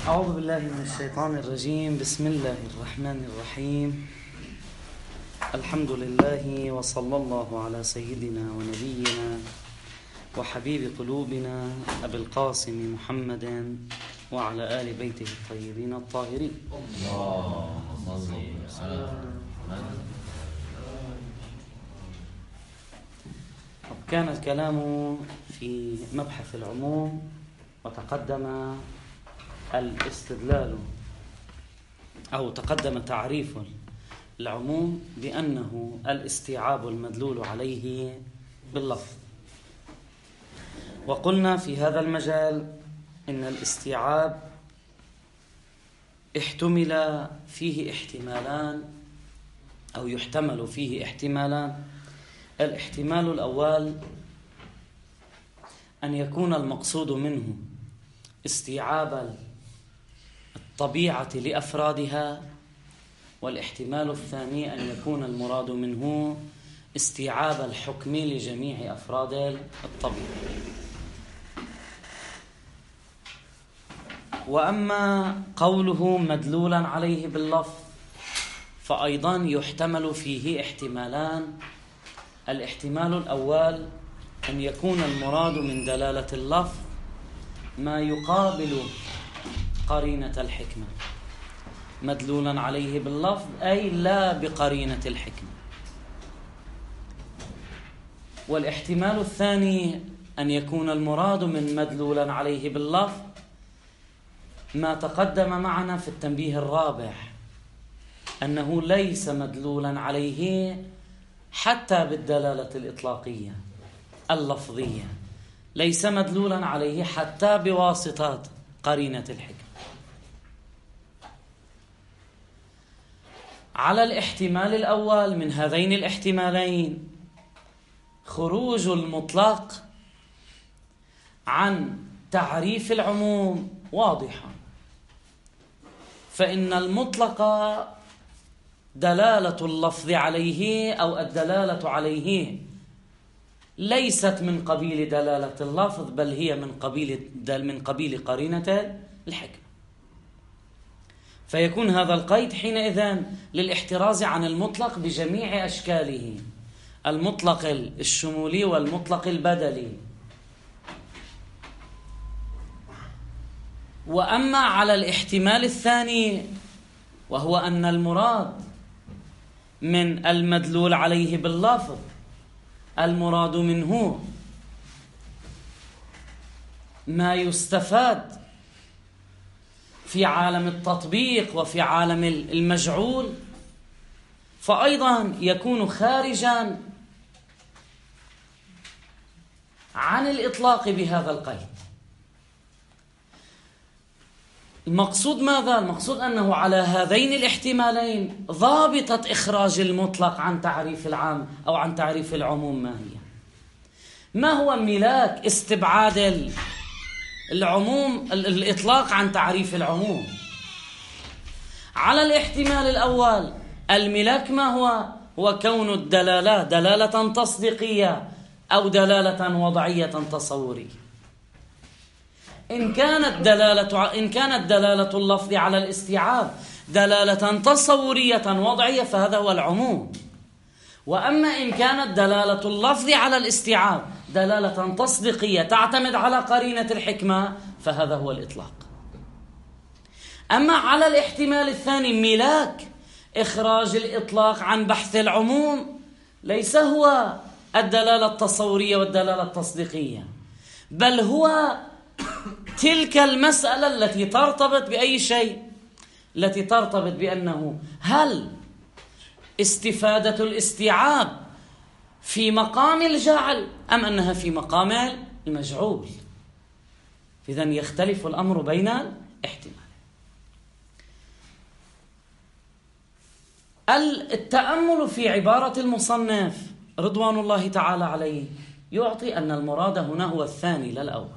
أعوذ بالله من الشيطان الرجيم. بسم الله الرحمن الرحيم. الحمد لله وصلى الله على سيدنا ونبينا وحبيب قلوبنا أبي القاسم محمد وعلى آل بيته الطيبين الطاهرين. اللهم صل وسلم. كان الكلام في مبحث العموم وتقدم الاستدلال أو تقدم تعريف العموم بأنه الاستيعاب المدلول عليه باللفظ. وقلنا في هذا المجال إن الاستيعاب احتمل فيه احتمالان أو يحتمل فيه احتمالان. الاحتمال الأول أن يكون المقصود منه استيعاب الطبيعة لأفرادها، والاحتمال الثاني أن يكون المراد منه استيعاب الحكم لجميع أفراد الطبيعة. وأما قوله مدلولا عليه باللفظ فأيضا يحتمل فيه احتمالان. الاحتمال الأول أن يكون المراد من دلالة اللفظ ما يقابل قرينة الحكمة، مدلولا عليه باللفظ أي لا بقرينة الحكمة. والاحتمال الثاني أن يكون المراد من مدلولا عليه باللفظ ما تقدم معنا في التنبيه الرابع، أنه ليس مدلولا عليه حتى بالدلالة الإطلاقية اللفظية، ليس مدلولا عليه حتى بواسطة قرينة الحكمة. على الاحتمال الأول من هذين الاحتمالين خروج المطلق عن تعريف العموم واضحا، فإن المطلق دلالة اللفظ عليه أو الدلالة عليه ليست من قبيل دلالة اللفظ، بل هي من قبيل قرينة الحكمة. فيكون هذا القيد حينئذ للاحتراز عن المطلق بجميع أشكاله، المطلق الشمولي والمطلق البدلي. وأما على الاحتمال الثاني وهو أن المراد من المدلول عليه باللفظ المراد منه ما يستفاد في عالم التطبيق وفي عالم المجعول، فأيضا يكون خارجا عن الإطلاق بهذا القيد. المقصود ماذا؟ المقصود أنه على هذين الاحتمالين ضابطة إخراج المطلق عن تعريف العام أو عن تعريف العموم ما هي؟ ما هو ملاك استبعاد العموم الإطلاق عن تعريف العموم؟ على الاحتمال الأول الملاك ما هو؟ هو كون الدلالة دلالة تصديقية أو دلالة وضعية تصورية. إن كانت دلالة اللفظ على الاستيعاب دلالة تصورية وضعية فهذا هو العموم. وأما إن كانت دلالة اللفظ على الاستيعاب دلالة تصديقية تعتمد على قرينة الحكمة فهذا هو الإطلاق. أما على الاحتمال الثاني ملاك إخراج الإطلاق عن بحث العموم ليس هو الدلالة التصورية والدلالة التصديقية، بل هو تلك المسألة التي ترتبط بأي شيء، التي ترتبط بأنه هل استفادة الاستيعاب في مقام الجعل أم أنها في مقام المجعول. إذن يختلف الأمر بين الاحتمال. التأمل في عبارة المصنف رضوان الله تعالى عليه يعطي أن المراد هنا هو الثاني لا الأول،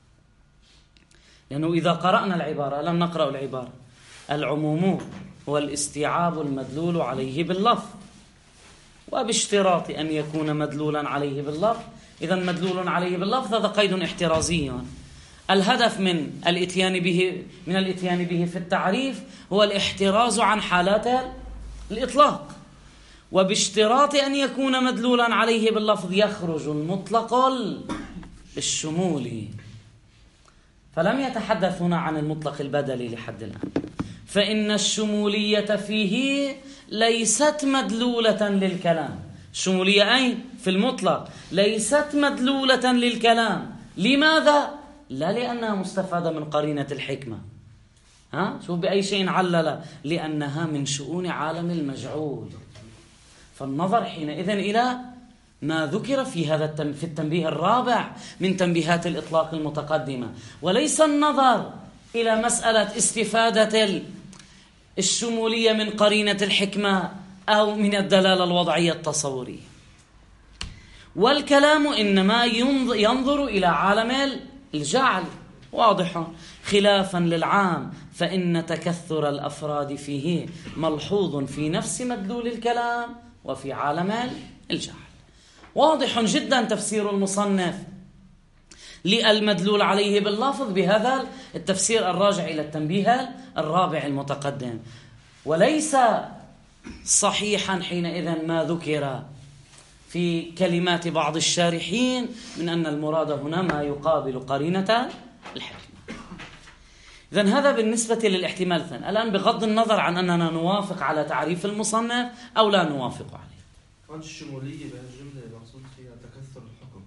لأنه إذا قرأنا العبارة لم نقرأ العبارة العموم هو الاستيعاب المدلول عليه باللفظ، وباشتراط أن يكون مدلولا عليه باللفظ. إذا مدلول عليه باللفظ هذا قيد احترازي. الهدف من الإتيان به في التعريف هو الاحتراز عن حالات الإطلاق، وباشتراط أن يكون مدلولا عليه باللفظ يخرج المطلق الشمولي. فلم يتحدث هنا عن المطلق البدلي لحد الآن، فإن الشمولية فيه ليست مدلولة للكلام. الشمولية أين؟ في المطلق، ليست مدلولة للكلام. لماذا؟ لا لأنها مستفادة من قرينة الحكمة. شوف بأي شيء علل، لأنها من شؤون عالم المجعول. فالنظر حينئذ إلى ما ذكر في التنبيه الرابع من تنبيهات الإطلاق المتقدمة، وليس النظر إلى مسألة استفادة الشمولية من قرينة الحكمة أو من الدلالة الوضعية التصورية. والكلام إنما ينظر إلى عالم الجعل، واضح، خلافا للعام، فإن تكثر الأفراد فيه ملحوظ في نفس مدلول الكلام وفي عالم الجعل. واضح جدا تفسير المصنف للمدلول عليه باللفظ بهذا التفسير الراجع إلى التنبيه الرابع المتقدم. وليس صحيحا حينئذ ما ذكر في كلمات بعض الشارحين من أن المراد هنا ما يقابل قرينة الحكمة. إذن هذا بالنسبة للاحتمال الثاني. الآن بغض النظر عن أننا نوافق على تعريف المصنف أو لا نوافق عليه، الشمولية بهالجملة المقصود فيها تكثر الحكم،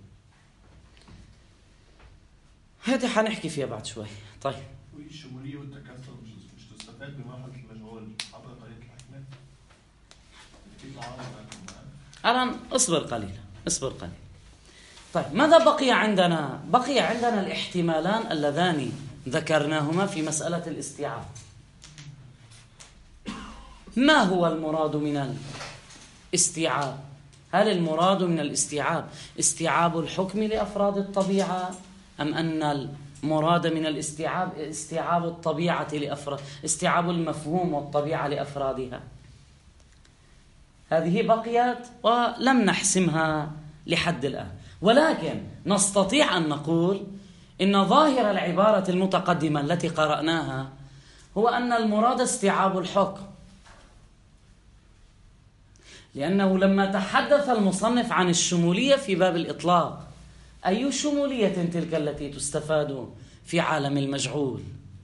هذه حنحكي فيها بعد شوي. طيب، الشمولية والتكثر مش تستفاد بمرحلة المجهول عبر قرينة الحكمة؟ الآن اصبر قليلا. طيب، ماذا بقي عندنا؟ بقي عندنا الاحتمالان اللذان ذكرناهما في مسألة الاستيعاب. ما هو المراد من الاستيعاب؟ هل المراد من الاستيعاب استيعاب الحكم لأفراد الطبيعة، أم أن المراد من الاستيعاب استيعاب الطبيعة استيعاب المفهوم والطبيعة لأفرادها؟ هذه بقيت ولم نحسمها لحد الآن، ولكن نستطيع أن نقول إن ظاهر العبارة المتقدمة التي قرأناها هو أن المراد استيعاب الحكم، لأنه لما تحدث المصنف عن الشمولية في باب الإطلاق، أي شمولية تلك التي تستفاد في عالم المجعول؟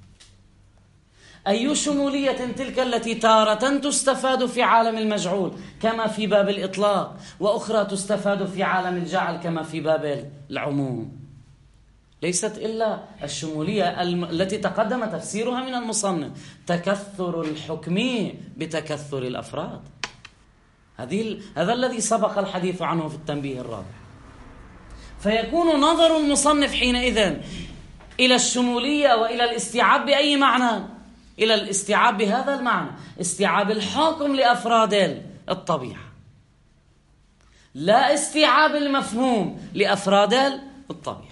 أي شمولية تلك التي تارة تستفاد في عالم المجعول كما في باب الإطلاق، وأخرى تستفاد في عالم الجعل كما في باب العموم؟ ليست إلا الشمولية التي تقدم تفسيرها من المصنف، تكثر الحكم بتكثر الأفراد. هذا الذي سبق الحديث عنه في التنبيه الرابع. فيكون نظر المصنف حينئذ إلى الشمولية وإلى الاستيعاب بأي معنى؟ إلى الاستيعاب بهذا المعنى، استيعاب الحكم لأفراد الطبيعة، لا استيعاب المفهوم لأفراد الطبيعة.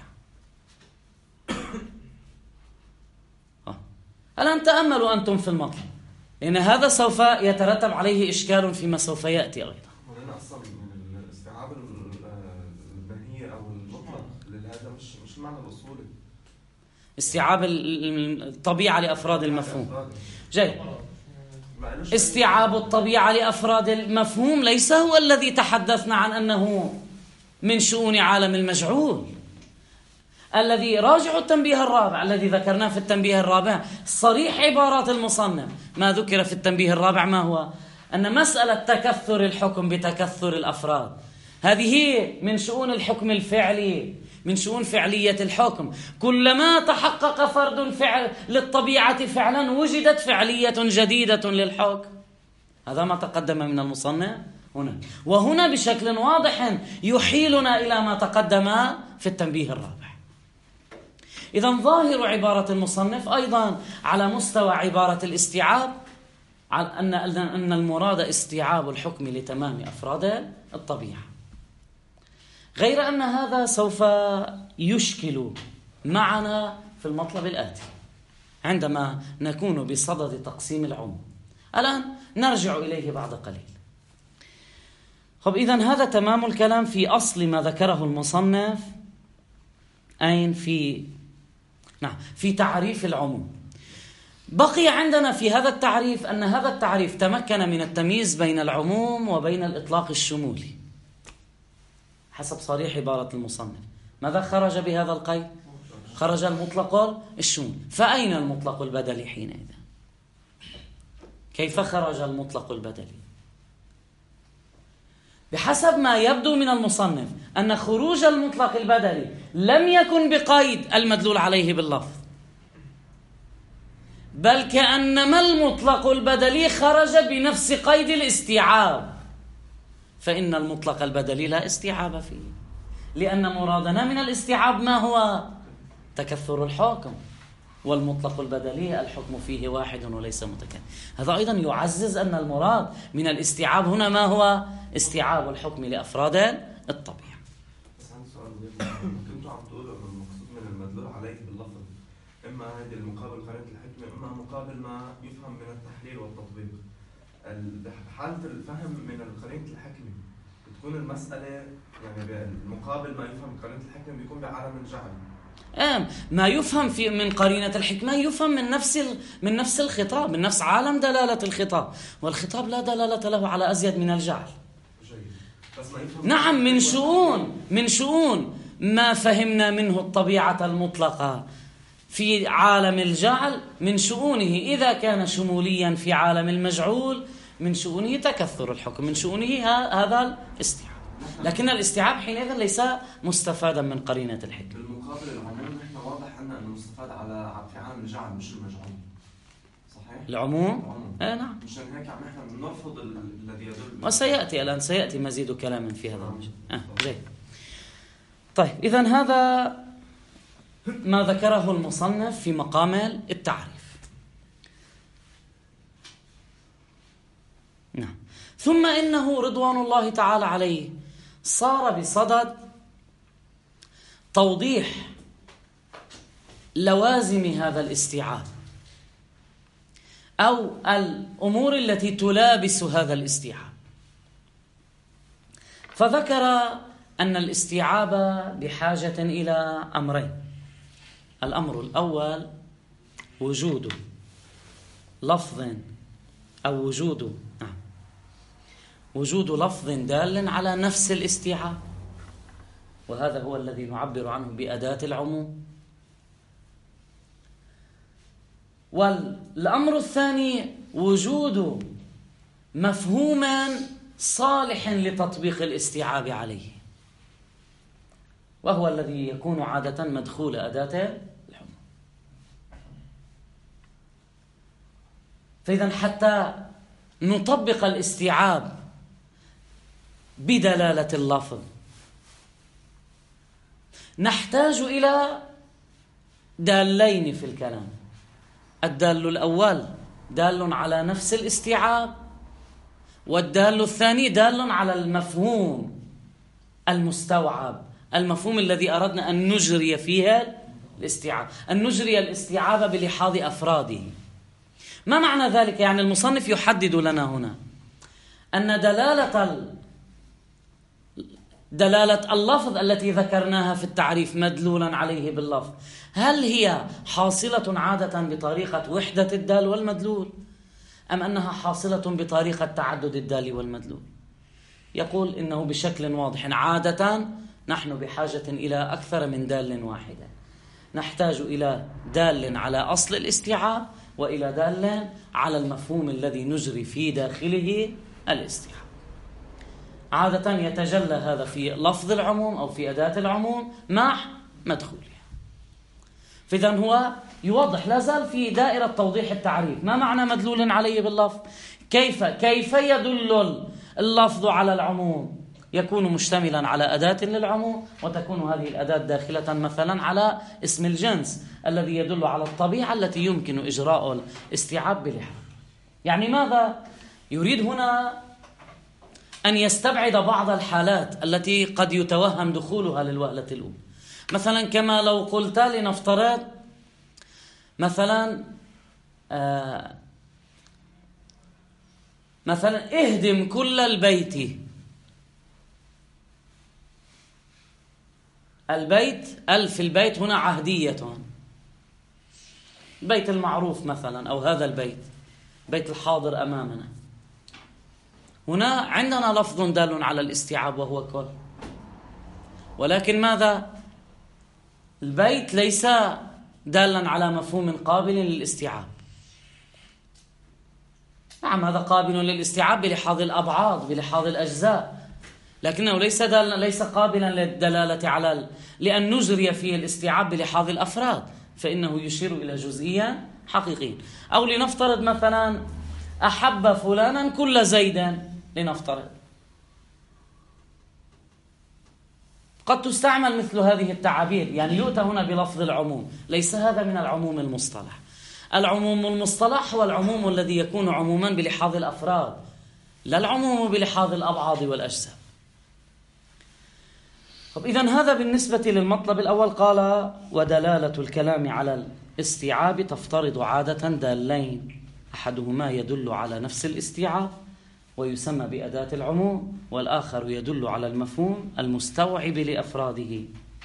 الآن تأملوا أنتم في المطلب، لأن هذا سوف يترتب عليه إشكال فيما سوف يأتي أيضا. ولأن أصلا من الاستيعاب المنهي أو المطلق لهذا مش المعنى الأصولي، استيعاب الطبيعة لأفراد المفهوم. جيد، استيعاب الطبيعة لأفراد المفهوم ليس هو الذي تحدثنا عن أنه من شؤون عالم المجعول. الذي راجع التنبيه الرابع الذي ذكرناه في التنبيه الرابع، صريح عبارات المصنف ما ذكر في التنبيه الرابع ما هو؟ أن مسألة تكثر الحكم بتكثر الأفراد هذه من شؤون الحكم الفعلي، من شؤون فعلية الحكم. كلما تحقق فرد فعل للطبيعة فعلا وجدت فعلية جديدة للحكم. هذا ما تقدم من المصنف هنا، وهنا بشكل واضح يحيلنا إلى ما تقدم في التنبيه الرابع. إذن ظاهر عبارة المصنف أيضا على مستوى عبارة الاستيعاب أن المراد استيعاب الحكم لتمام أفراد الطبيعة، غير أن هذا سوف يشكل معنا في المطلب الآتي عندما نكون بصدد تقسيم العموم. الآن نرجع إليه بعد قليل. إذن هذا تمام الكلام في أصل ما ذكره المصنف، أين في نعم، في تعريف العموم. بقي عندنا في هذا التعريف أن هذا التعريف تمكن من التمييز بين العموم وبين الإطلاق الشمولي حسب صريح عبارة المصنف. ماذا خرج بهذا القيد؟ خرج المطلق الشمولي. فأين المطلق البدلي حينئذ؟ كيف خرج المطلق البدلي؟ بحسب ما يبدو من المصنف أن خروج المطلق البدلي لم يكن بقيد المدلول عليه باللفظ، بل كأنما المطلق البدلي خرج بنفس قيد الاستيعاب، فإن المطلق البدلي لا استيعاب فيه، لأن مرادنا من الاستيعاب ما هو؟ تكثر الحكم، والمطلق البدلي الحكم فيه واحد وليس متكثر. هذا أيضا يعزز أن المراد من الاستيعاب هنا ما هو؟ استيعاب الحكم لأفراد الطبيعة. بس عندي سؤال غير كنتوا عم تقولوا انه المقصود من المدلول عليه باللفظ اما هذه المقابل قرينة الحكمة اما مقابل ما يفهم من التحليل والتطبيق. بحالة الفهم من قرينة الحكمة بتكون المسألة يعني المقابل ما يفهم من قرينة الحكمة بيكون بعالم الجعل. ما يفهم من قرينة الحكمة يفهم من نفس الخطاب، من نفس عالم دلالة الخطاب، والخطاب لا دلالة له على أزيد من الجعل. نعم، من شؤون ما فهمنا منه الطبيعة المطلقة في عالم الجعل، من شؤونه إذا كان شموليا في عالم المجعول، من شؤونه تكثر الحكم، من شؤونه هذا الاستيعاب. لكن الاستيعاب حينئذ ليس مستفادا من قرينة الحكمة. بالمقابل العموم نحن واضح أنه مستفاد في عالم الجعل مش المجعول، صحيح؟ العموم؟ نعم. مشان هيك نحن بنرفض الذي يدل. وسيأتي الآن سيأتي مزيد كلام في هذا المجال. جيد. طيب، إذن هذا ما ذكره المصنف في مقام التعريف. نعم. ثم إنه رضوان الله تعالى عليه صار بصدد توضيح لوازم هذا الاستيعاب أو الأمور التي تلابس هذا الاستيعاب، فذكر أن الاستيعاب بحاجة إلى أمرين. الأمر الأول وجود لفظ أو وجود لفظ دال على نفس الاستيعاب، وهذا هو الذي نعبر عنه بأداة العموم. والأمر الثاني وجود مفهوم صالح لتطبيق الاستيعاب عليه، وهو الذي يكون عادة مدخول أداة العموم. فإذا حتى نطبق الاستيعاب بدلالة اللفظ نحتاج إلى دالين في الكلام. الدال الأول دال على نفس الاستيعاب، والدال الثاني دال على المفهوم المستوعب، المفهوم الذي أردنا أن نجري فيه الاستيعاب، أن نجري الاستيعاب بلحاظ أفراده. ما معنى ذلك؟ يعني المصنف يحدد لنا هنا أن دلالة اللفظ التي ذكرناها في التعريف مدلولا عليه باللفظ، هل هي حاصلة عادة بطريقة وحدة الدال والمدلول، أم أنها حاصلة بطريقة تعدد الدال والمدلول؟ يقول إنه بشكل واضح عادة نحن بحاجة إلى أكثر من دال واحدة. نحتاج إلى دال على أصل الاستيعاب، وإلى دال على المفهوم الذي نجري في داخله الاستيعاب. عادة يتجلى هذا في لفظ العموم أو في أداة العموم مع مدخولها. فإذن هو يوضح، لا زال في دائرة توضيح التعريف. ما معنى مدلول عليه باللفظ؟ كيف يدل اللفظ على العموم؟ يكون مشتملا على أداة للعموم، وتكون هذه الأداة داخلة مثلا على اسم الجنس الذي يدل على الطبيعة التي يمكن إجراء الاستيعاب بلحاظ. يعني ماذا يريد هنا؟ أن يستبعد بعض الحالات التي قد يتوهم دخولها للوهلة الأولى. مثلا كما لو قلت لنفترض مثلا اهدم كل البيت. البيت، ألف البيت هنا عهدية، البيت المعروف مثلا أو هذا البيت، بيت الحاضر أمامنا، هنا عندنا لفظ دال على الاستيعاب وهو كل، ولكن ماذا؟ البيت ليس دالا على مفهوم قابل للاستيعاب. نعم هذا قابل للاستيعاب بلحاظ الأبعاد بلحاظ الأجزاء، لكنه ليس قابلا للدلالة على لأن نجري فيه الاستيعاب بلحاظ الأفراد، فإنه يشير إلى جزئية حقيقية. أو لنفترض مثلا أحب فلانا كل زيد، لنفترض قد تستعمل مثل هذه التعابير، يعني يؤتى هنا بلفظ العموم، ليس هذا من العموم المصطلح. العموم المصطلح هو العموم الذي يكون عموما بلحاظ الأفراد، لا العموم بلحاظ الأبعاد والأجزاء. طب إذن هذا بالنسبة للمطلب الأول. قال ودلالة الكلام على الاستيعاب تفترض عادة دالين، أحدهما يدل على نفس الاستيعاب ويسمى بأداة العموم، والآخر يدل على المفهوم المستوعب لأفراده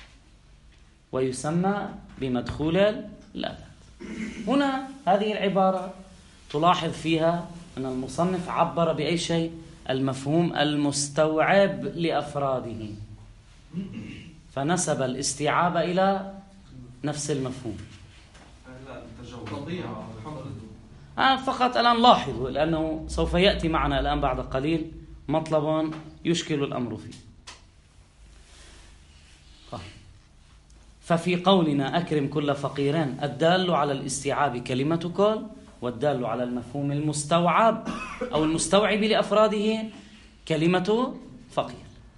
ويسمى بمدخول الأداة. هنا هذه العبارة تلاحظ فيها أن المصنف عبر بأي شيء؟ المفهوم المستوعب لأفراده، فنسب الاستيعاب إلى نفس المفهوم. فقط الآن لاحظوا، لأنه سوف يأتي معنا الآن بعد قليل مطلب يشكل الأمر فيه. ففي قولنا أكرم كل فقيرين الدال على الاستيعاب كلمة كل، والدال على المفهوم المستوعب أو المستوعب لأفراده كلمة فقير.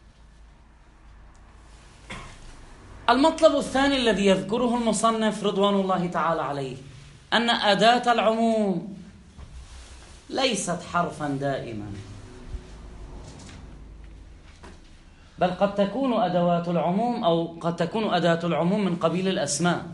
المطلب الثاني الذي يذكره المصنف رضوان الله تعالى عليه أن أداة العموم ليست حرفا دائما، بل قد تكون أدوات العموم أو قد تكون أداة العموم من قبيل الأسماء.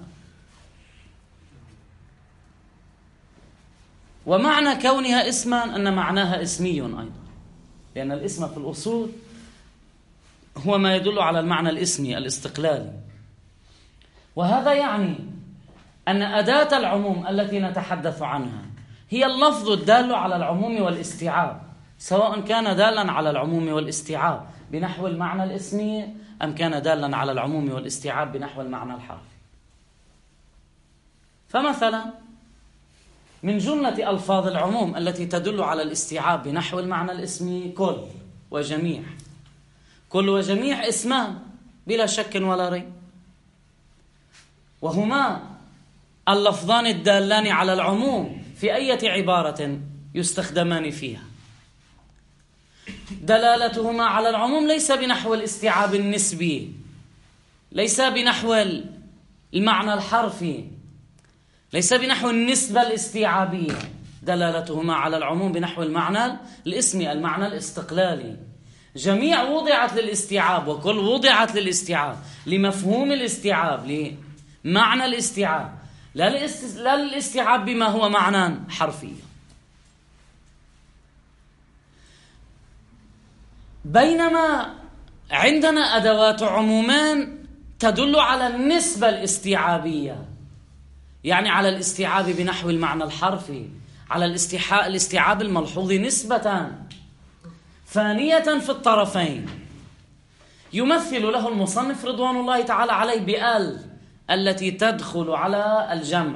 ومعنى كونها اسما أن معناها اسمي أيضا، لأن الاسم في الأصول هو ما يدل على المعنى الاسمي الاستقلالي. وهذا يعني أن أداة العموم التي نتحدث عنها هي اللفظ الدال على العموم والاستيعاب، سواء كان دالا على العموم والاستيعاب بنحو المعنى الاسمي أم كان دالا على العموم والاستيعاب بنحو المعنى الحرفي. فمثلا من جملة ألفاظ العموم التي تدل على الاستيعاب بنحو المعنى الاسمي كل وجميع. كل وجميع اسمان بلا شك ولا ريب، وهما اللفظان الدالان على العموم في أي عبارة يستخدمان فيها. دلالتهما على العموم ليس بنحو الاستيعاب النسبي، ليس بنحو المعنى الحرفي، ليس بنحو النسبة الاستيعابية، دلالتهما على العموم بنحو المعنى الاسمي، المعنى الاستقلالي. جميع وضعت للاستيعاب وكل وضعت للاستيعاب، لمفهوم الاستيعاب، لمعنى الاستيعاب، لا للاستيعاب بما هو معنى حرفي. بينما عندنا أدوات عمومان تدل على النسبة الاستيعابية، يعني على الاستيعاب بنحو المعنى الحرفي، على الاستيعاب الملحوظ نسبة فانية في الطرفين، يمثل له المصنف رضوان الله تعالى عليه بآل التي تدخل على الجمع.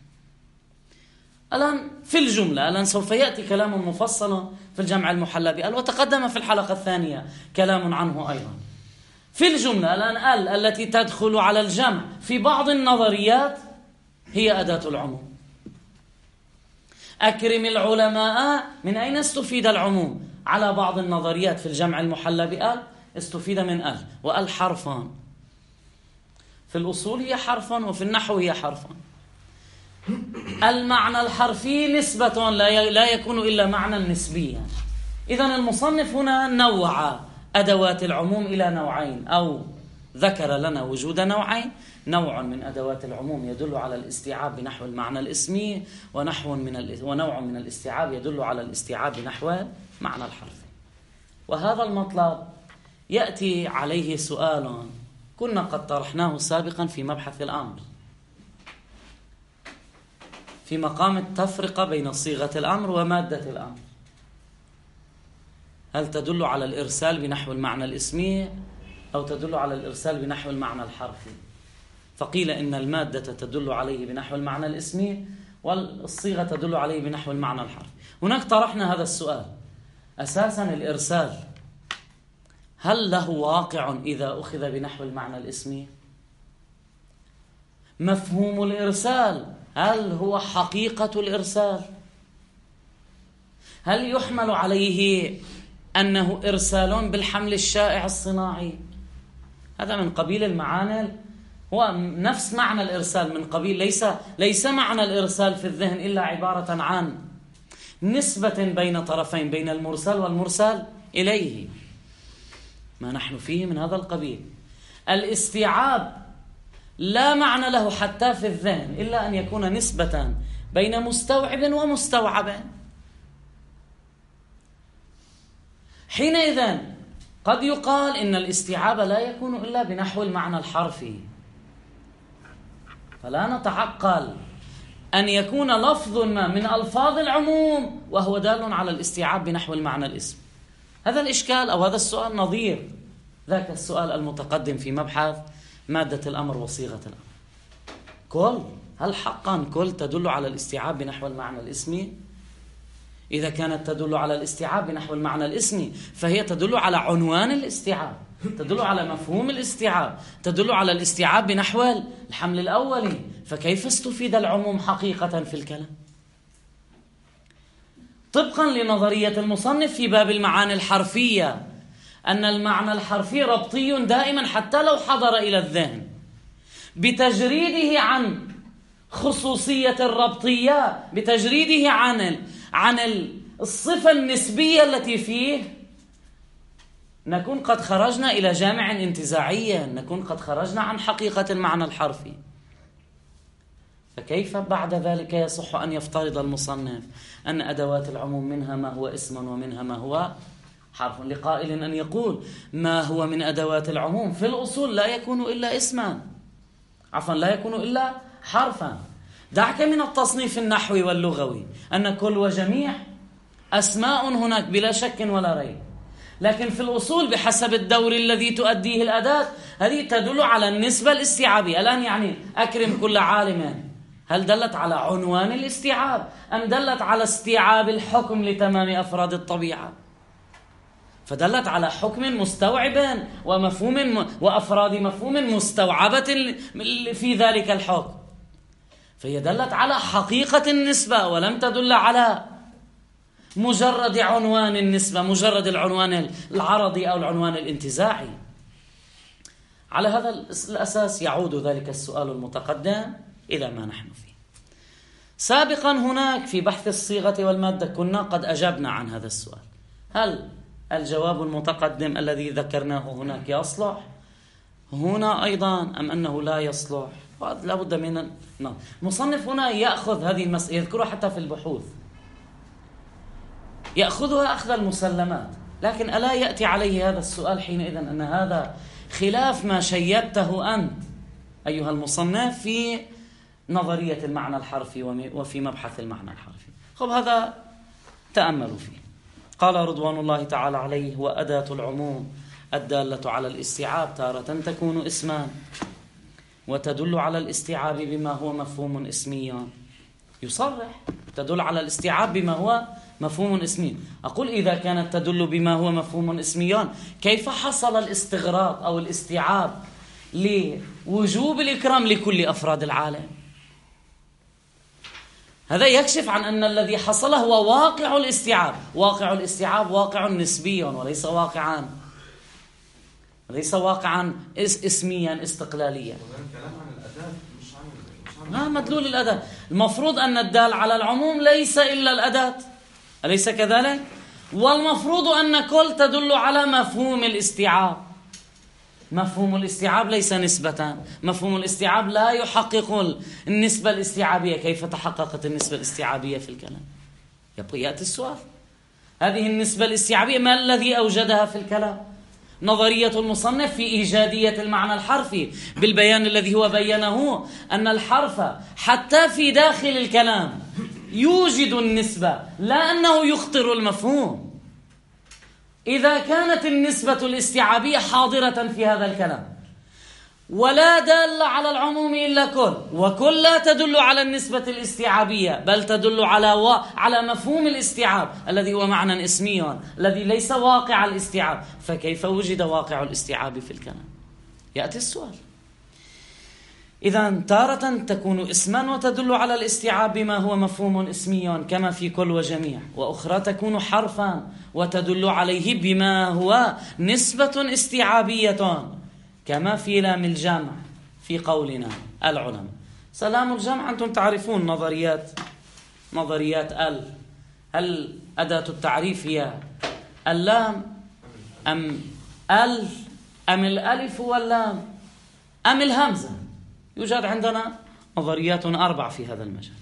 الآن في الجملة، الآن سوف يأتي كلام مفصل في الجمع المحلى بآل، وتقدم في الحلقة الثانية كلام عنه أيضا. في الجملة الآن آل التي تدخل على الجمع في بعض النظريات هي أداة العموم. أكرم العلماء، من أين استفيد العموم؟ على بعض النظريات في الجمع المحلى بآل استفيد من آل، وآل حرفان، في الأصول هي حرفا وفي النحو هي حرفا. المعنى الحرفي نسبة لا يكون إلا معنى نسبيا. إذن المصنف هنا نوع أدوات العموم إلى نوعين، أو ذكر لنا وجود نوعين: نوع من أدوات العموم يدل على الاستيعاب بنحو المعنى الاسمي، ونوع من الاستيعاب يدل على الاستيعاب بنحو معنى الحرفي. وهذا المطلب يأتي عليه سؤال كنا قد طرحناه سابقا في مبحث الأمر. في مقام التفرقة بين صيغة الأمر ومادة الأمر. هل تدل على الإرسال بنحو المعنى الاسمي أو تدل على الإرسال بنحو المعنى الحرفي؟ فقيل إن المادة تدل عليه بنحو المعنى الاسمي والصيغة تدل عليه بنحو المعنى الحرفي. هناك طرحنا هذا السؤال. أساسا الإرسال هل له واقع إذا أخذ بنحو المعنى الاسمي؟ مفهوم الإرسال هل هو حقيقة الإرسال؟ هل يحمل عليه أنه إرسال بالحمل الشائع الصناعي؟ هذا من قبيل المعاني، هو نفس معنى الإرسال، من قبيل ليس معنى الإرسال في الذهن إلا عبارة عن نسبة بين طرفين، بين المرسل والمرسل إليه. ما نحن فيه من هذا القبيل. الاستيعاب لا معنى له حتى في الذهن إلا أن يكون نسبة بين مستوعب ومستوعب. حينئذ قد يقال إن الاستيعاب لا يكون إلا بنحو المعنى الحرفي، فلا نتعقل أن يكون لفظ ما من ألفاظ العموم وهو دال على الاستيعاب بنحو المعنى الاسم. هذا الإشكال أو هذا السؤال نظير ذاك السؤال المتقدم في مبحث مادة الأمر وصيغة الأمر. هل حقا كل تدل على الاستيعاب بنحو المعنى الاسمي؟ إذا كانت تدل على الاستيعاب بنحو المعنى الاسمي فهي تدل على عنوان الاستيعاب، تدل على مفهوم الاستيعاب، تدل على الاستيعاب بنحو الحمل الأولي، فكيف استفيد العموم حقيقة في الكلام؟ طبقا لنظرية المصنف في باب المعاني الحرفية أن المعنى الحرفي ربطي دائما حتى لو حضر إلى الذهن، بتجريده عن خصوصية الربطية، بتجريده عن الصفة النسبية التي فيه، نكون قد خرجنا إلى جامع انتزاعيا، نكون قد خرجنا عن حقيقة المعنى الحرفي. فكيف بعد ذلك يصح أن يفترض المصنف أن أدوات العموم منها ما هو اسم ومنها ما هو حرف؟ لقائل أن يقول ما هو من أدوات العموم في الأصول لا يكون إلا اسما، لا يكون إلا حرفا. دعك من التصنيف النحوي واللغوي أن كل وجميع أسماء هناك بلا شك ولا ريب، لكن في الأصول بحسب الدور الذي تؤديه الأداة هذه تدل على النسبة الاستيعابية. الآن يعني أكرم كل عالم، هل دلت على عنوان الاستيعاب أم دلت على استيعاب الحكم لتمام أفراد الطبيعة؟ فدلت على حكم مستوعب ومفهوم وأفراد مفهوم مستوعبة في ذلك الحكم، فهي دلت على حقيقة النسبة ولم تدل على مجرد عنوان النسبة، مجرد العنوان العرضي أو العنوان الانتزاعي. على هذا الأساس يعود ذلك السؤال المتقدم إلى ما نحن فيه. سابقا هناك في بحث الصيغة والمادة كنا قد أجبنا عن هذا السؤال. هل الجواب المتقدم الذي ذكرناه هناك يصلح هنا أيضا أم أنه لا يصلح؟ لا بد من مصنف هنا يأخذ هذه المسألة، يذكرها حتى في البحوث، يأخذها أخذ المسلمات، لكن ألا يأتي عليه هذا السؤال حينئذ أن هذا خلاف ما شيدته أنت أيها المصنف في نظرية المعنى الحرفي وفي مبحث المعنى الحرفي؟ هذا تأملوا فيه. قال رضوان الله تعالى عليه: وأداة العموم الدالة على الاستيعاب تارة تكون اسما وتدل على الاستيعاب بما هو مفهوم اسمي. يصرح تدل على الاستيعاب بما هو مفهوم اسمي. أقول إذا كانت تدل بما هو مفهوم اسمي كيف حصل الاستغراق أو الاستيعاب لوجوب الإكرام لكل أفراد العالم؟ هذا يكشف عن أن الذي حصل هو واقع الاستيعاب. واقع الاستيعاب واقع نسبي وليس واقعا اسميا استقلاليا. الكلام عن الأداة مش عن مدلول الأداة. المفروض أن الدال على العموم ليس إلا الأداة، أليس كذلك؟ والمفروض أن كل تدل على مفهوم الاستيعاب. مفهوم الاستيعاب ليس نسبة، مفهوم الاستيعاب لا يحقق النسبة الاستيعابية. كيف تحققت النسبة الاستيعابية في الكلام؟ يأتي السؤال: هذه النسبة الاستيعابية ما الذي أوجدها في الكلام؟ نظرية المصنف في إيجادية المعنى الحرفي بالبيان الذي هو بينه أن الحرف حتى في داخل الكلام يوجد النسبة، لا أنه يخطر المفهوم. إذا كانت النسبة الاستيعابية حاضرة في هذا الكلام ولا دال على العموم إلا كل، وكل لا تدل على النسبة الاستيعابية بل تدل على مفهوم الاستيعاب الذي هو معنى اسمي الذي ليس واقع الاستيعاب، فكيف وجد واقع الاستيعاب في الكلام؟ يأتي السؤال. إذا تارة تكون اسما وتدل على الاستيعاب بما هو مفهوم اسمي كما في كل وجميع، وأخرى تكون حرفا وتدل عليه بما هو نسبة استيعابية كما في لام الجمع في قولنا العلماء. سلام الجمع أنتم تعرفون نظريات هل أداة التعريف هي اللام أم أم الألف واللام أم الهمزة؟ يوجد عندنا نظريات 4 في هذا المجال.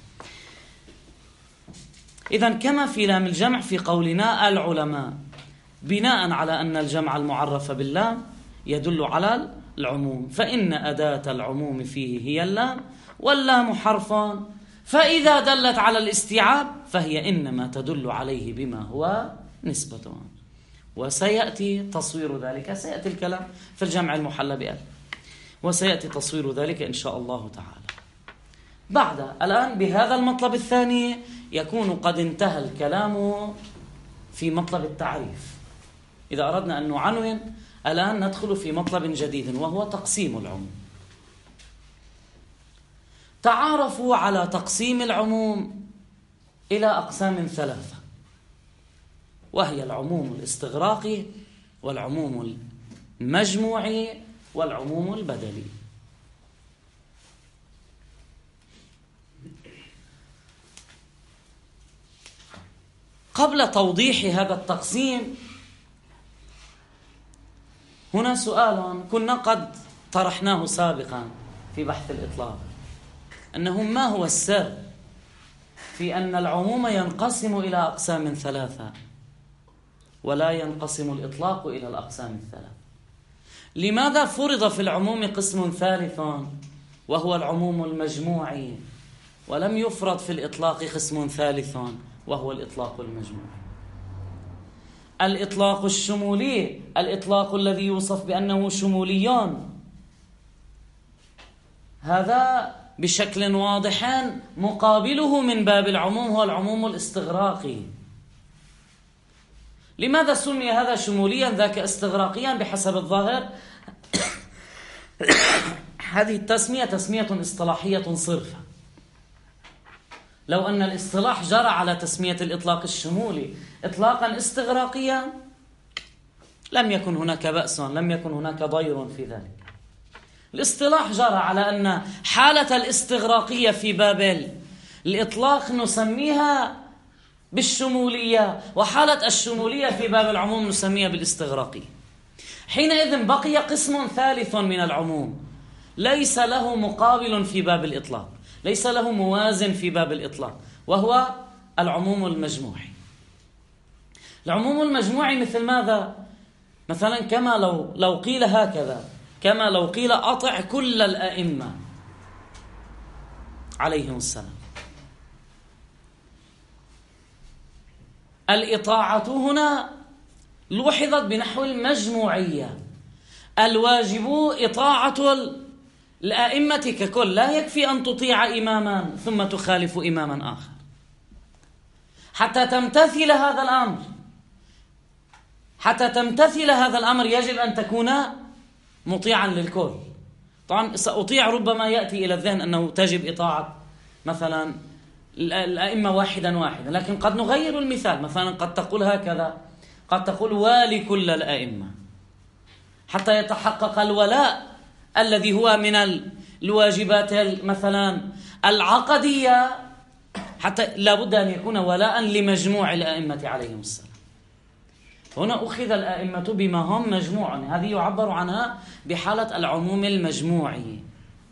إذن كما في لام الجمع في قولنا العلماء، بناء على أن الجمع المعرف باللام يدل على العموم، فإن أداة العموم فيه هي اللام، واللام حرف، فإذا دلت على الاستيعاب فهي إنما تدل عليه بما هو نسبة. وسيأتي تصوير ذلك، سيأتي الكلام في الجمع المحلى بأل، وسيأتي تصوير ذلك إن شاء الله تعالى. الآن بهذا المطلب الثاني يكون قد انتهى الكلام في مطلب التعريف. إذا أردنا أن نعنون الآن ندخل في مطلب جديد وهو تقسيم العموم. تعارفوا على تقسيم العموم إلى أقسام 3، وهي العموم الاستغراقي والعموم المجموعي والعموم البدلي. قبل توضيح هذا التقسيم هنا سؤال كنا قد طرحناه سابقا في بحث الإطلاق، أنه ما هو السر في أن العموم ينقسم إلى أقسام 3 ولا ينقسم الإطلاق إلى الأقسام 3؟ لماذا فرض في العموم قسم ثالث وهو العموم المجموعي، ولم يفرض في الإطلاق قسم ثالث وهو الإطلاق المجموعي؟ الإطلاق الشمولي، الإطلاق الذي يوصف بأنه شمولي، هذا بشكل واضح مقابله من باب العموم هو العموم الاستغراقي. لماذا سمي هذا شموليا ذاك استغراقيا بحسب الظاهر؟ هذه التسمية تسمية اصطلاحية صرفة. لو أن الاصطلاح جرى على تسمية الإطلاق الشمولي إطلاقا استغراقيا لم يكن هناك بأس، لم يكن هناك ضير في ذلك. الاصطلاح جرى على أن حالة الاستغراقية في باب الإطلاق نسميها بالشمولية، وحالة الشمولية في باب العموم نسميها بالاستغراقية. حينئذ بقي قسم ثالث من العموم ليس له مقابل في باب الإطلاق، ليس له موازن في باب الإطلاق، وهو العموم المجموعي. العموم المجموعي مثل ماذا؟ مثلا كما لو قيل هكذا، كما لو قيل أطع كل الأئمة عليهم السلام. الإطاعة هنا لوحظت بنحو المجموعية، الواجب إطاعة الأئمة ككل، لا يكفي أن تطيع إماما ثم تخالف إماما آخر حتى تمتثل هذا الأمر. حتى تمتثل هذا الأمر يجب أن تكون مطيعا للكل. طبعا سأطيع ربما يأتي إلى الذهن أنه تجب إطاعة مثلا الأئمة واحدا، لكن قد نغير المثال. مثلا قد تقول هكذا، قد تقول والي كل الأئمة حتى يتحقق الولاء الذي هو من الواجبات مثلا العقدية، حتى لابد أن يكون ولاء لمجموع الأئمة عليهم السلام. هنا أخذ الأئمة بما هم مجموع، هذه يعبر عنها بحالة العموم المجموعي.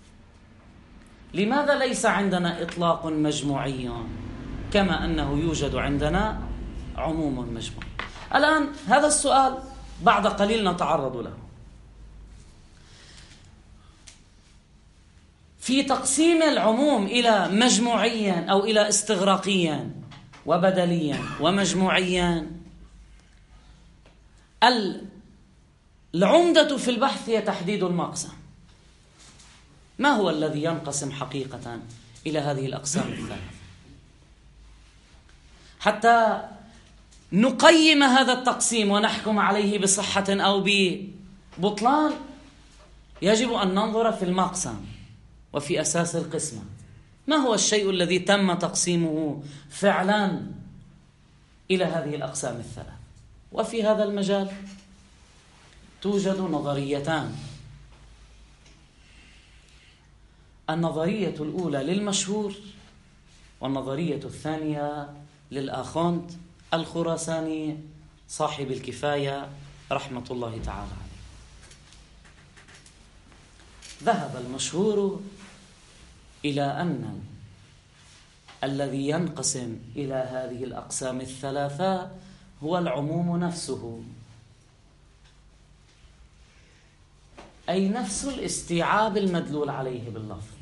لماذا ليس عندنا إطلاق مجموعي كما أنه يوجد عندنا عموم مجموعي؟ الآن هذا السؤال بعد قليل نتعرض له. في تقسيم العموم إلى مجموعيا أو إلى استغراقيا وبدليا ومجموعيا، العمدة في البحث هي تحديد المقسم. ما هو الذي ينقسم حقيقة إلى هذه الأقسام الثلاثة؟ حتى نقيم هذا التقسيم ونحكم عليه بصحة أو ببطلان يجب أن ننظر في المقسم وفي أساس القسمة. ما هو الشيء الذي تم تقسيمه فعلا إلى هذه الأقسام الثلاث؟ وفي هذا المجال توجد نظريتان. النظرية الأولى للمشهور، والنظرية الثانية للآخوند الخراساني صاحب الكفاية رحمة الله تعالى عليه. ذهب المشهور إلى أن الذي ينقسم إلى هذه الأقسام الثلاثة هو العموم نفسه، أي نفس الاستيعاب المدلول عليه باللفظ.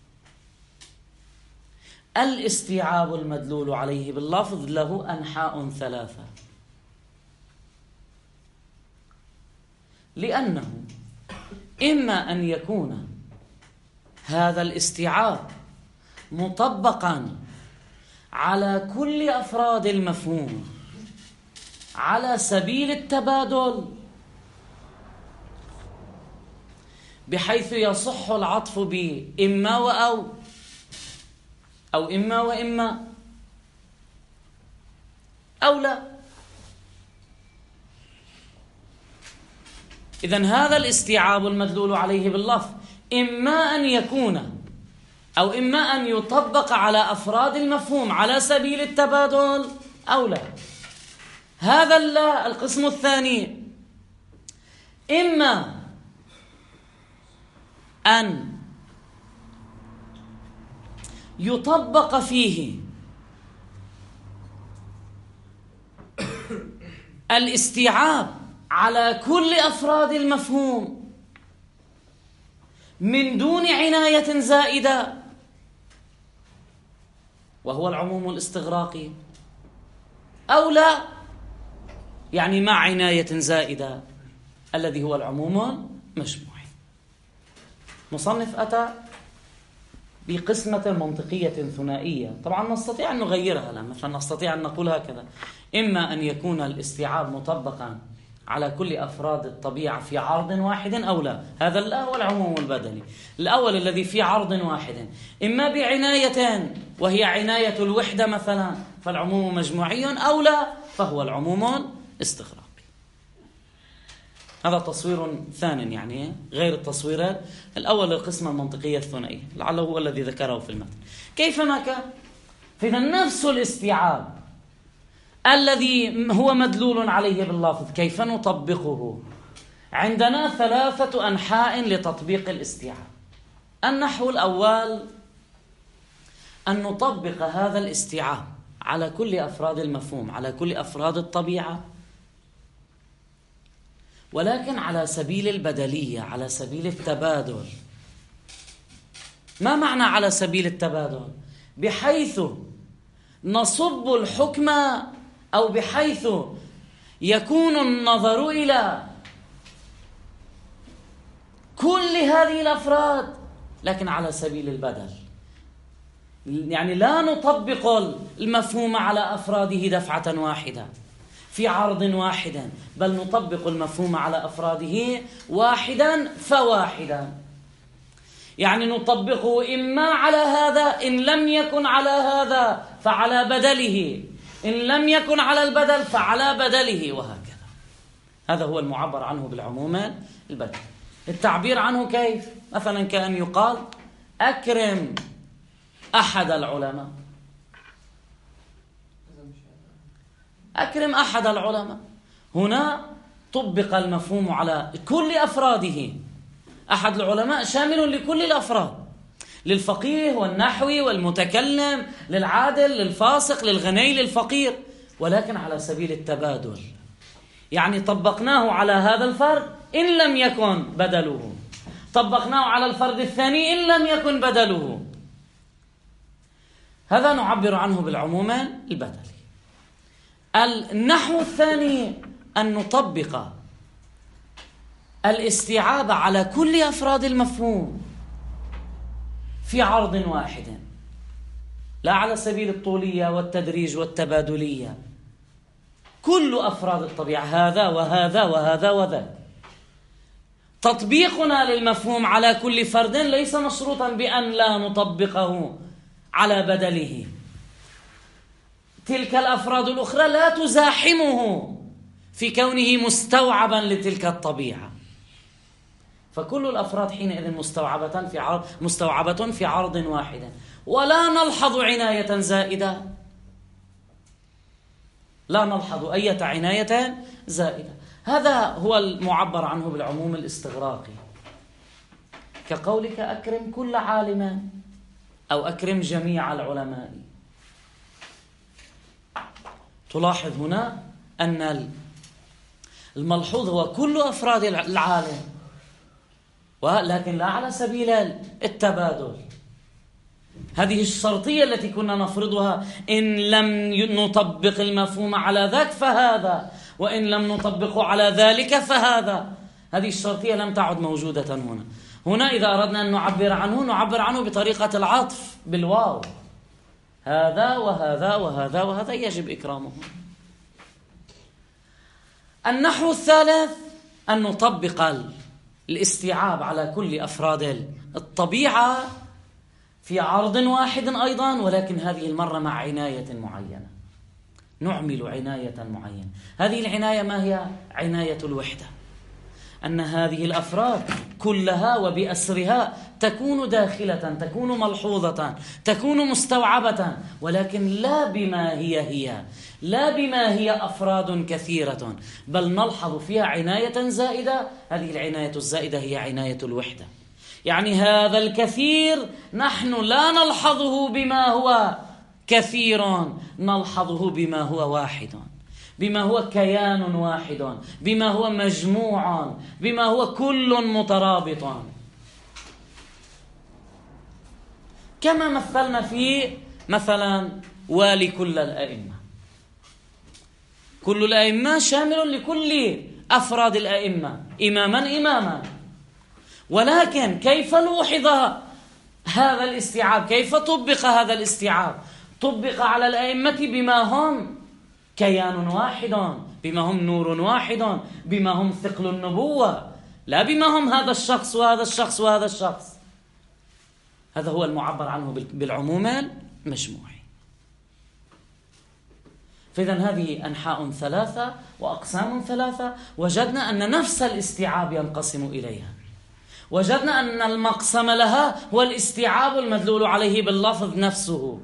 الاستيعاب المدلول عليه باللفظ له أنحاء ثلاثة، لأنه إما أن يكون هذا الاستيعاب مطبقا على كل أفراد المفهوم على سبيل التبادل، بحيث يصح العطف بإما وأو، أو إما وإما، أو لا. إذن هذا الاستيعاب المدلول عليه باللفظ إما أن يكون أو إما أن يطبق على أفراد المفهوم على سبيل التبادل أو لا. هذا لا القسم الثاني، إما أن يطبق فيه الاستيعاب على كل أفراد المفهوم من دون عناية زائدة، وهو العموم الاستغراقي، أو لا، يعني مع عناية زائدة الذي هو العموم المجموعي. مصنف أتى بقسمة منطقية ثنائية. طبعا نستطيع أن نغيرها، مثلا نستطيع أن نقول هكذا: إما أن يكون الاستيعاب مطبقا على كل أفراد الطبيعة في عرض واحد أو لا. هذا لا هو العموم البدلي. الأول الذي في عرض واحد إما بعناية وهي عناية الوحدة مثلا فالعموم مجموعي، أو لا فهو العموم استغراقي. هذا تصوير ثاني يعني غير التصويرات الأول للقسمة المنطقية الثنائية، لعله هو الذي ذكره في المتن. كيفما كان، فإذا نفس الاستيعاب الذي هو مدلول عليه باللفظ كيف نطبقه؟ عندنا ثلاثة أنحاء لتطبيق الاستيعاب. النحو الأول أن نطبق هذا الاستيعاب على كل أفراد المفهوم، على كل أفراد الطبيعة، ولكن على سبيل البدلية، على سبيل التبادل. ما معنى على سبيل التبادل؟ بحيث نصب الحكم، أو بحيث يكون النظر إلى كل هذه الأفراد لكن على سبيل البدل. يعني لا نطبق المفهوم على أفراده دفعة واحدة في عرض واحد، بل نطبق المفهوم على أفراده واحدا فواحدا. يعني نطبقه إما على هذا، إن لم يكن على هذا فعلى بدله، إن لم يكن على البدل فعلى بدله، وهكذا. هذا هو المعبر عنه بالعموم البدل. التعبير عنه كيف؟ مثلا كأن يقال: أكرم أحد العلماء. أكرم أحد العلماء، هنا طبق المفهوم على كل أفراده. أحد العلماء شامل لكل الأفراد، للفقيه والنحوي والمتكلم، للعادل، للفاسق، للغني، للفقير، ولكن على سبيل التبادل. يعني طبقناه على هذا الفرد إن لم يكن بدله، طبقناه على الفرد الثاني إن لم يكن بدله. هذا نعبر عنه بالعموم البدلي. النحو الثاني أن نطبق الاستيعاب على كل أفراد المفهوم في عرض واحد، لا على سبيل الطولية والتدريج والتبادلية. كل أفراد الطبيعة، هذا وهذا وهذا وذاك. تطبيقنا للمفهوم على كل فرد ليس مشروطا بأن لا نطبقه على بدله. تلك الأفراد الأخرى لا تزاحمه في كونه مستوعبا لتلك الطبيعة. فكل الأفراد حينئذ مستوعبة في عرض واحد، ولا نلحظ عناية زائدة، لا نلحظ أي عناية زائدة. هذا هو المعبر عنه بالعموم الاستغراقي، كقولك أكرم كل عالم أو أكرم جميع العلماء. تلاحظ هنا أن الملحوظ هو كل أفراد العالم، ولكن لا على سبيل التبادل. هذه الشرطية التي كنا نفرضها، إن لم نطبق المفهوم على ذاك فهذا، وإن لم نطبقه على ذلك فهذا. هذه الشرطية لم تعد موجودة هنا. هنا إذا أردنا أن نعبر عنه بطريقة العطف بالواو، هذا وهذا وهذا وهذا يجب إكرامه. النحو الثالث أن نطبق الاستيعاب على كل أفراد الطبيعة في عرض واحد أيضا، ولكن هذه المرة مع عناية معينة، نعمل عناية معينة. هذه العناية ما هي؟ عناية الوحدة، أن هذه الأفراد كلها وبأسرها تكون داخلة، تكون ملحوظة، تكون مستوعبة، ولكن لا بما هي، لا بما هي أفراد كثيرة، بل نلحظ فيها عناية زائدة. هذه العناية الزائدة هي عناية الوحدة. يعني هذا الكثير نحن لا نلحظه بما هو كثير، نلحظه بما هو واحد، بما هو كيان واحد، بما هو مجموع، بما هو كل مترابط. كما مثلنا في مثلا والي كل الأئمة. كل الأئمة شامل لكل أفراد الأئمة، إماما، ولكن كيف لوحظ هذا الاستيعاب؟ كيف طبق هذا الاستيعاب؟ طبق على الأئمة بما هم كيان واحد، بما هم نور واحد، بما هم ثقل النبوة، لا بما هم هذا الشخص وهذا الشخص وهذا الشخص. هذا هو المعبر عنه بالعموم المجموعي. فإذا هذه أنحاء ثلاثة وأقسام ثلاثة. وجدنا أن نفس الاستيعاب ينقسم إليها. وجدنا أن المقسم لها هو الاستيعاب المدلول عليه باللفظ نفسه.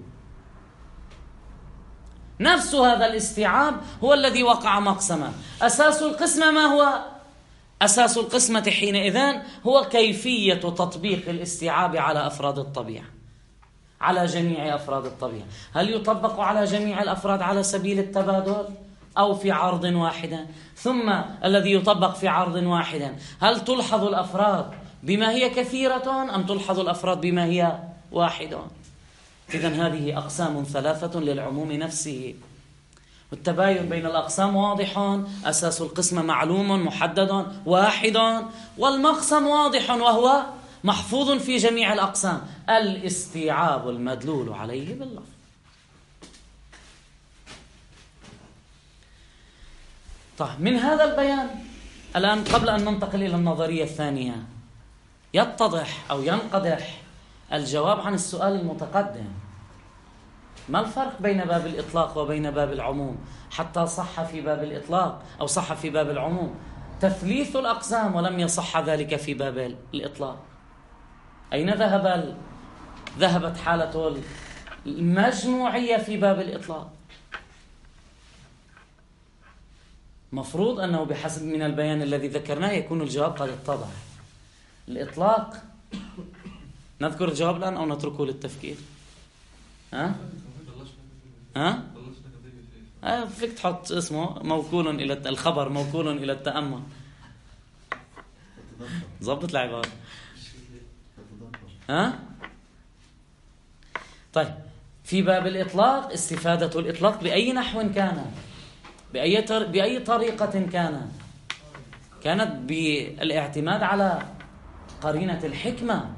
نفس هذا الاستيعاب هو الذي وقع مقسما. أساس القسمة ما هو؟ أساس القسمة حينئذ هو كيفية تطبيق الاستيعاب على أفراد الطبيعة، على جميع أفراد الطبيعة. هل يطبق على جميع الأفراد على سبيل التبادل أو في عرض واحد؟ ثم الذي يطبق في عرض واحد، هل تلحظ الأفراد بما هي كثيرة أم تلحظ الأفراد بما هي واحدة؟ إذن هذه أقسام ثلاثة للعموم نفسه. والتباين بين الأقسام واضح، أساس القسم معلوم محدد واحد، والمقسم واضح وهو محفوظ في جميع الأقسام، الاستيعاب المدلول عليه باللفظ. طيب، من هذا البيان الآن قبل أن ننتقل إلى النظرية الثانية يتضح أو ينقدح الجواب عن السؤال المتقدم: ما الفرق بين باب الإطلاق وبين باب العموم؟ حتى صح في باب الإطلاق أو صح في باب العموم تثليث الأقسام ولم يصح ذلك في باب الإطلاق. أين ذهبت حالة المجموعية في باب الإطلاق؟ مفروض أنه بحسب من البيان الذي ذكرناه يكون الجواب قد اتضح. الإطلاق نذكر الجواب الآن أو نتركه للتفكير؟ فيك تحط اسمه موكول إلى الخبر موكول إلى التأمل. ضبط العبارة. طيب، في باب الإطلاق استفادة الإطلاق بأي نحو كان، بأي طريقة كانت بالاعتماد على قرينة الحكمة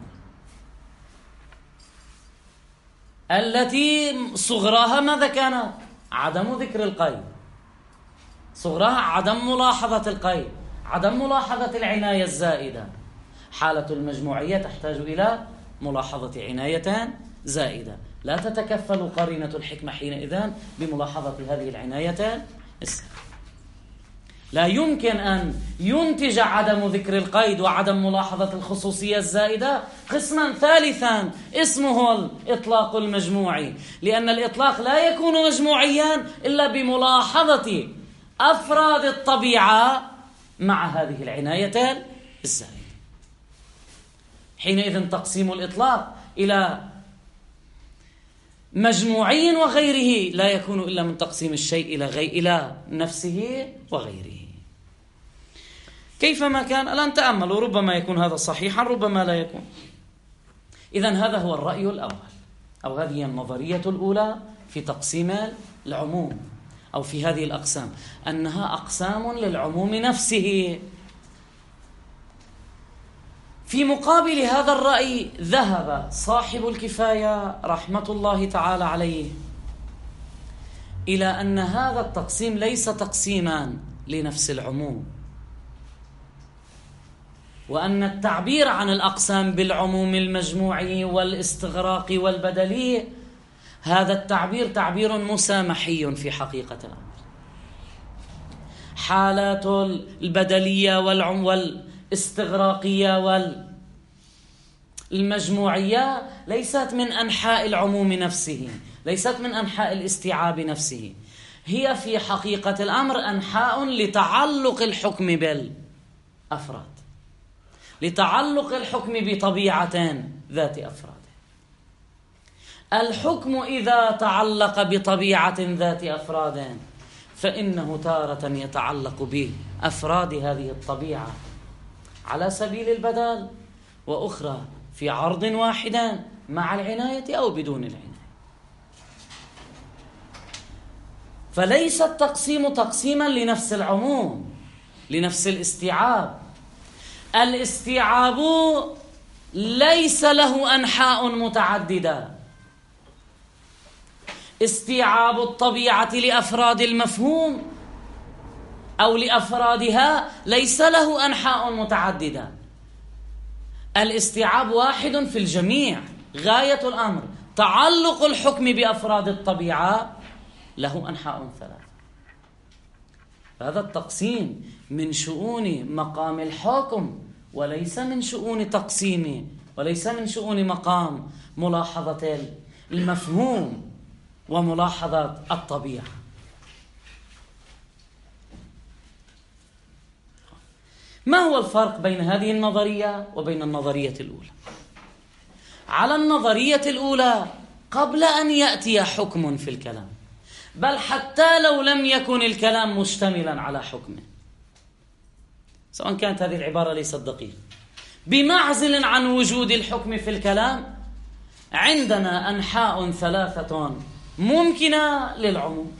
التي صغراها ماذا كانت؟ عدم ذكر القيد. صغراها عدم ملاحظة القيد، عدم ملاحظة العناية الزائدة. حالة المجموعية تحتاج إلى ملاحظة عناية زائدة، لا تتكفل قرينة الحكمة حينئذ بملاحظة هذه العناية الزائدة. لا يمكن أن ينتج عدم ذكر القيد وعدم ملاحظة الخصوصية الزائدة قسما ثالثا اسمه الإطلاق المجموعي، لأن الإطلاق لا يكون مجموعيا إلا بملاحظة أفراد الطبيعة مع هذه العناية الزائدة. حينئذ تقسيم الإطلاق إلى مجموعي وغيره لا يكون إلا من تقسيم الشيء إلى نفسه وغيره. كيفما كان الآن تأملوا، ربما يكون هذا صحيحا ربما لا يكون. إذن هذا هو الرأي الأول، أو هذه النظرية الأولى في تقسيم العموم أو في هذه الأقسام، أنها أقسام للعموم نفسه. في مقابل هذا الرأي ذهب صاحب الكفاية رحمة الله تعالى عليه إلى أن هذا التقسيم ليس تقسيما لنفس العموم، وأن التعبير عن الأقسام بالعموم المجموعي والاستغراقي والبدلي هذا التعبير تعبير مسامحي في حقيقة الأمر. حالات البدلية والاستغراقية والمجموعية ليست من أنحاء العموم نفسه، ليست من أنحاء الاستيعاب نفسه، هي في حقيقة الأمر أنحاء لتعلق الحكم بالأفراد، لتعلق الحكم بطبيعة ذات أفراد. الحكم إذا تعلق بطبيعة ذات أفراد فإنه تارة يتعلق بأفراد هذه الطبيعة على سبيل البدل، وأخرى في عرض واحد مع العناية أو بدون العناية. فليس التقسيم تقسيما لنفس العموم، لنفس الاستيعاب. الاستيعاب ليس له أنحاء متعددة. استيعاب الطبيعة لأفراد المفهوم أو لأفرادها ليس له أنحاء متعددة. الاستيعاب واحد في الجميع، غاية الأمر تعلق الحكم بأفراد الطبيعة له أنحاء ثلاثة. هذا التقسيم من شؤون مقام الحكم وليس من شؤون تقسيم، وليس من شؤون مقام ملاحظة المفهوم وملاحظة الطبيعة. ما هو الفرق بين هذه النظرية وبين النظرية الأولى؟ على النظرية الأولى قبل أن يأتي حكم في الكلام، بل حتى لو لم يكن الكلام مشتملا على حكم، سواء كانت هذه العبارة ليست دقيقة، بمعزل عن وجود الحكم في الكلام، عندنا أنحاء ثلاثة ممكنة للعموم.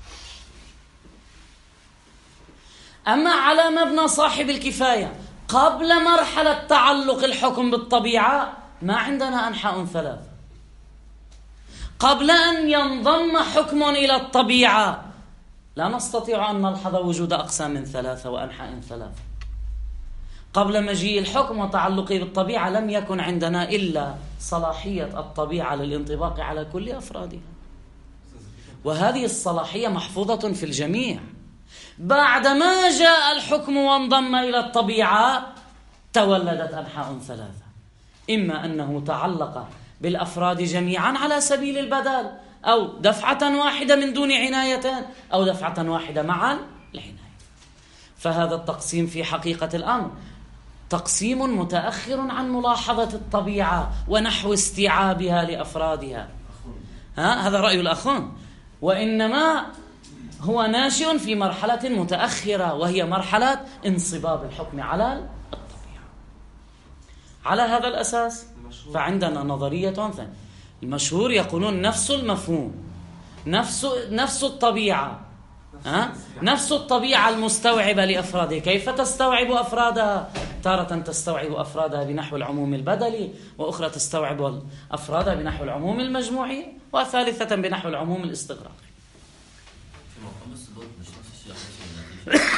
أما على مبنى صاحب الكفاية قبل مرحلة تعلق الحكم بالطبيعة ما عندنا أنحاء ثلاثة. قبل أن ينضم حكم إلى الطبيعة لا نستطيع أن نلحظ وجود أقسام ثلاثة وأنحاء ثلاثة. قبل مجيء الحكم وتعلقه بالطبيعة لم يكن عندنا إلا صلاحية الطبيعة للانطباق على كل أفرادها، وهذه الصلاحية محفوظة في الجميع. بعدما جاء الحكم وانضم إلى الطبيعة تولدت أنحاء ثلاثة، إما أنه تعلق بالأفراد جميعا على سبيل البدل، أو دفعة واحدة من دون عناية، أو دفعة واحدة مع العناية. فهذا التقسيم في حقيقة الأمر تقسيم متأخر عن ملاحظة الطبيعة ونحو استيعابها لأفرادها. هذا رأي الأخون. وإنما هو ناشئ في مرحلة متأخرة، وهي مرحلة انصباب الحكم على الطبيعة. على هذا الأساس فعندنا نظرية ثانية. المشهور يقولون نفس المفهوم، نفس الطبيعة، نفس الطبيعة المستوعبة لأفرادها. كيف تستوعب أفرادها؟ تارة تستوعب أفرادها بنحو العموم البدلي، وأخرى تستوعب أفرادها بنحو العموم المجموعي، وثالثة بنحو العموم الاستغراقي. في مقام الثبوت مش نفس الشيء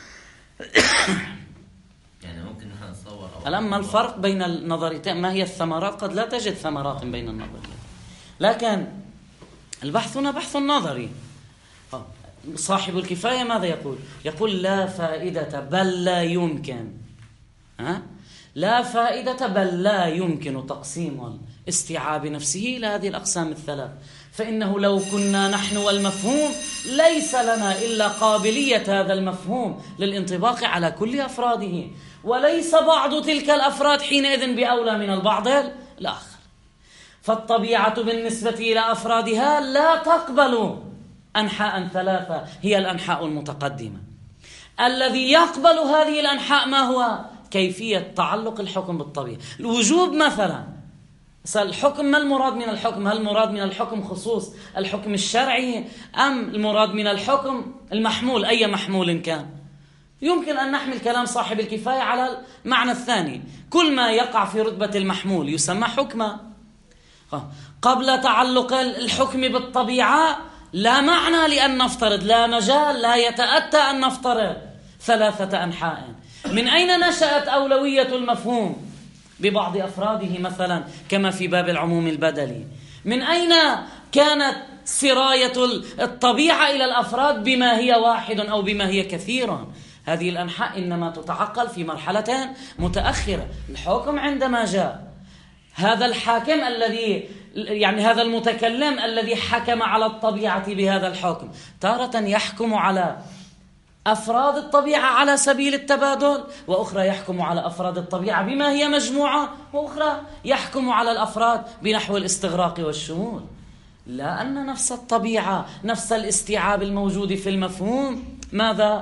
يعني ممكن نحن نتصور الآن ما الفرق بين النظريتين؟ ما هي الثمرات؟ قد لا تجد ثمرات بين النظريتين، لكن البحث هنا بحث نظري. صاحب الكفاية ماذا يقول؟ يقول لا فائدة بل لا يمكن، لا فائدة بل لا يمكن تقسيم الاستيعاب نفسه إلى هذه الأقسام الثلاث، فإنه لو كنا نحن والمفهوم ليس لنا إلا قابلية هذا المفهوم للانطباق على كل أفراده، وليس بعض تلك الأفراد حينئذ بأولى من البعض الآخر. فالطبيعة بالنسبة إلى أفرادها لا تقبل أنحاء ثلاثة هي الأنحاء المتقدمة. الذي يقبل هذه الأنحاء ما هو؟ كيفية تعلق الحكم بالطبيعة. الوجوب مثلا، الحكم ما المراد من الحكم؟ هل المراد من الحكم خصوص الحكم الشرعي أم المراد من الحكم المحمول أي محمول كان؟ يمكن أن نحمل كلام صاحب الكفاية على المعنى الثاني، كل ما يقع في رتبة المحمول يسمى حكما. قبل تعلق الحكم بالطبيعة لا معنى لأن نفترض، لا مجال، لا يتأتى أن نفترض ثلاثة أنحاء. من أين نشأت أولوية المفهوم ببعض أفراده مثلا كما في باب العموم البدلي؟ من أين كانت سراية الطبيعة إلى الأفراد بما هي واحد أو بما هي كثير؟ هذه الأنحاء إنما تتعقل في مرحلة متأخرة. الحكم عندما جاء هذا الحاكم الذي يعني هذا المتكلم الذي حكم على الطبيعة بهذا الحكم، تارة يحكم على أفراد الطبيعة على سبيل التبادل، وأخرى يحكم على أفراد الطبيعة بما هي مجموعة، وأخرى يحكم على الأفراد بنحو الاستغراق والشمول. لا أن نفس الطبيعة، نفس الاستيعاب الموجود في المفهوم ماذا؟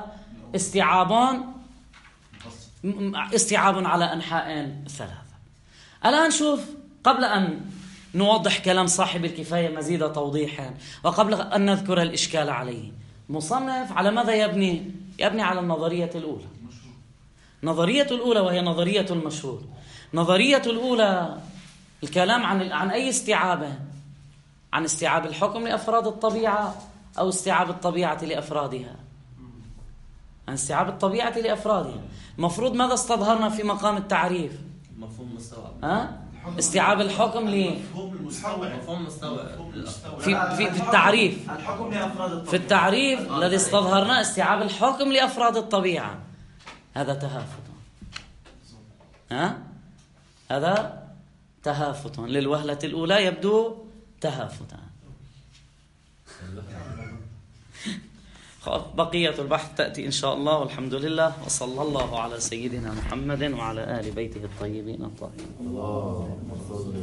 استيعاب على أنحاء ثلاثة. الآن شوف، قبل أن نوضح كلام صاحب الكفاية مزيد توضيحا، وقبل أن نذكر الإشكال عليه، مصنف على ماذا يبني؟ يبني على النظرية الأولى. نظرية الأولى وهي نظرية المشهور. نظرية الأولى الكلام عن أي استيعابه؟ عن استيعاب الحكم لأفراد الطبيعة أو استيعاب الطبيعة لأفرادها؟ عن استيعاب الطبيعة لأفرادها. المفروض ماذا استظهرنا في مقام التعريف؟ مفهوم مستوعب. استيعاب الحكم مفهوم مستوعب في التعريف. في التعريف الذي استظهرنا استيعاب الحكم لأفراد الطبيعة. هذا تهافت. هذا تهافت للوهلة الأولى، يبدو تهافتا. بقية البحث تأتي إن شاء الله، والحمد لله، وصلى الله على سيدنا محمد وعلى آل بيته الطيبين الطاهرين.